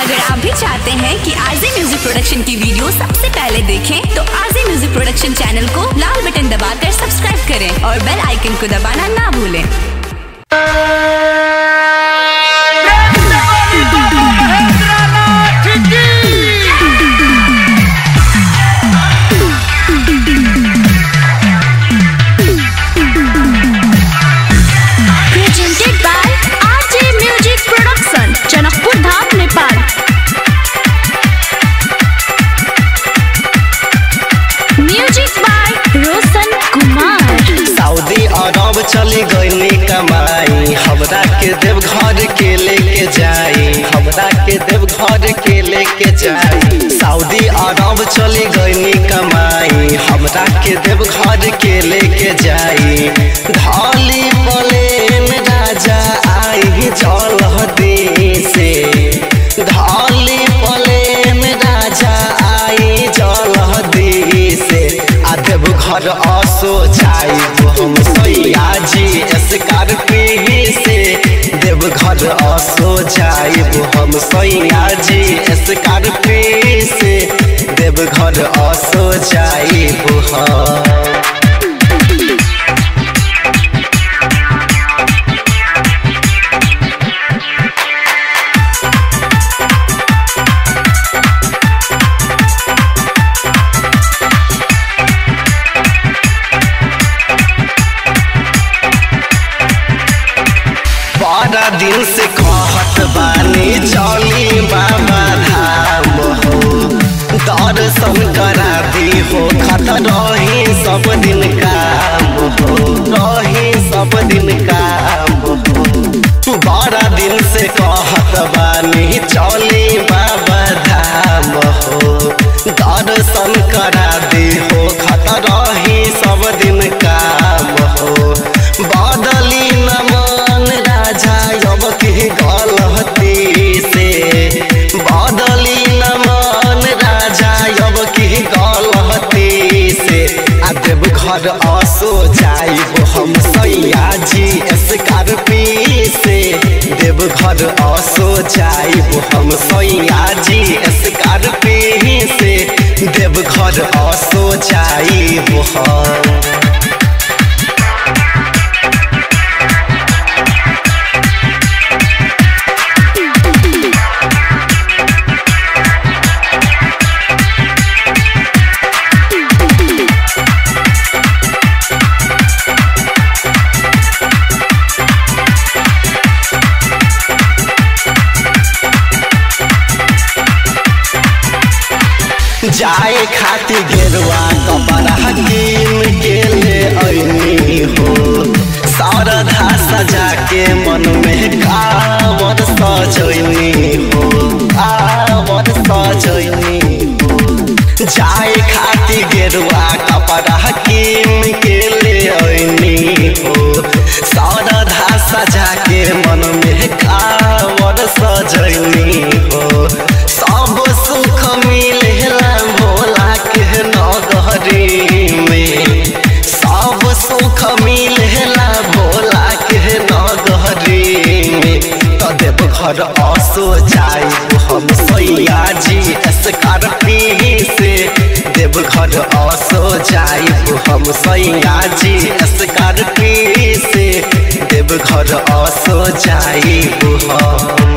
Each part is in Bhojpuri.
अगर आप भी चाहते हैं कि आरजे म्यूजिक प्रोडक्शन की वीडियो सबसे पहले देखें तो आरजे म्यूजिक प्रोडक्शन चैनल को लाल बटन दबाकर सब्सक्राइब करें और बेल आइकन को दबाना ना भूलें। चली गई कमाई हमरा के देव घर के लेके जाई, हमरा के देव घर के लेके जाई। सऊदी अरब चली गई कमाई हमरा के देव घर के लेके जाई। ढाली प्लेन राजा आई जल्दी से, ढाली प्लेन राजा आई जल्दी से। आ देव घर असो जाई हम सैया जी स्कॉर्पियो से, देव घर असो जाइब हम सैया जी स्कॉर्पियो से, देव घर असो जाइब हम। बड़ा दिन से कहत बानी चली बाबा धाम हो, दर्शन करा दी हो खत रही सब दिन काम हो, रही सब दिन काम हो। बड़ा दिन से कहत बानी चली बाबा धाम हो, दर्शन करा दी हो खत रही सब दिन काम हो। बदली नमन राजा अब की गलती से, बदली नमन राजा अब की गलती से। आ देव घर असो जाइब हम सैया जी स्कॉर्पियो से, देव घर असो जाइब हम सैया जी स्कॉर्पियो से, देव घर असो जाइब हम। जाए खातिर गेरुआ कपड़ा कीन के ले अइनी हो, सरधा सजा के मन में कांवर सजैनी हो, कांवर सजैनी हो। जाए खातिर गेरुआ कपड़ा कीन के ले अइनी हो, सरधा सजा के मन में कांवर सजैनी हो। सब सुख मिलेला भोला के नगरी में, सब सुख मिलेला भोला के नगरी में। तो देव घर असो जाइब हम सैया जी स्कॉर्पियो से, देव घर असो जाइब हम सैया जी स्कॉर्पियो से, देव घर असो जाइब हम।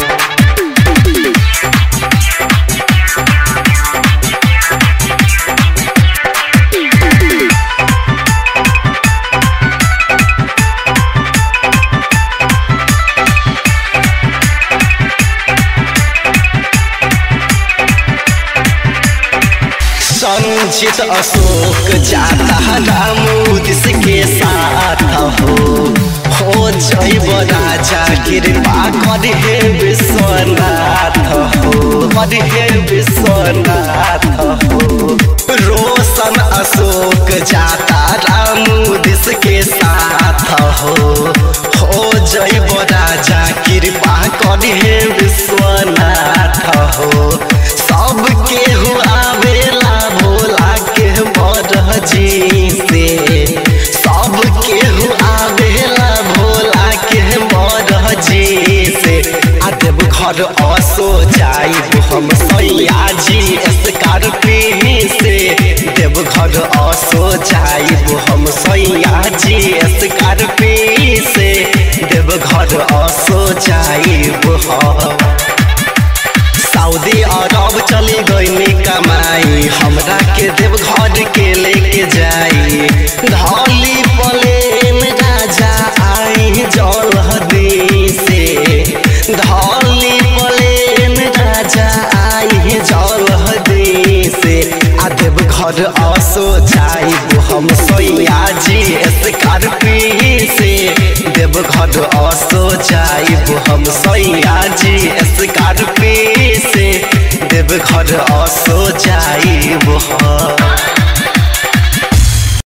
संचित अशोक जाता रामुदिस के साथ हो जैब राजा कृपा कर हे विश्वनाथ हो, कर हे विश्वनाथ हो। रोशन अशोक जाता रामुदिस के साथ हो जैब राजा कृपा कर हे विश्वनाथ हो। सबके हुआ बेला भोला के मरजी से, सबके हुआ बेला भोला के मरजी से। आ देव घर असो जाई जाइब हम सैया जी स्कॉर्पियो से देवघर असो जाइब हम सैया जी स्कॉर्पियो से देवघर असो जाइब हम। सऊदी अरब चली गई कमाई हमरा के देवघर के लेके जाई धौली प्लेन राजा आई जल्दी से धौली प्लेन राजा आई जल्दी से आ देवघर असो जाइब हम सैया जी स्कॉर्पियो से देवघर असो जाइब हम सैया जी स्कॉर्पियो से देवघर असो जाइब हम।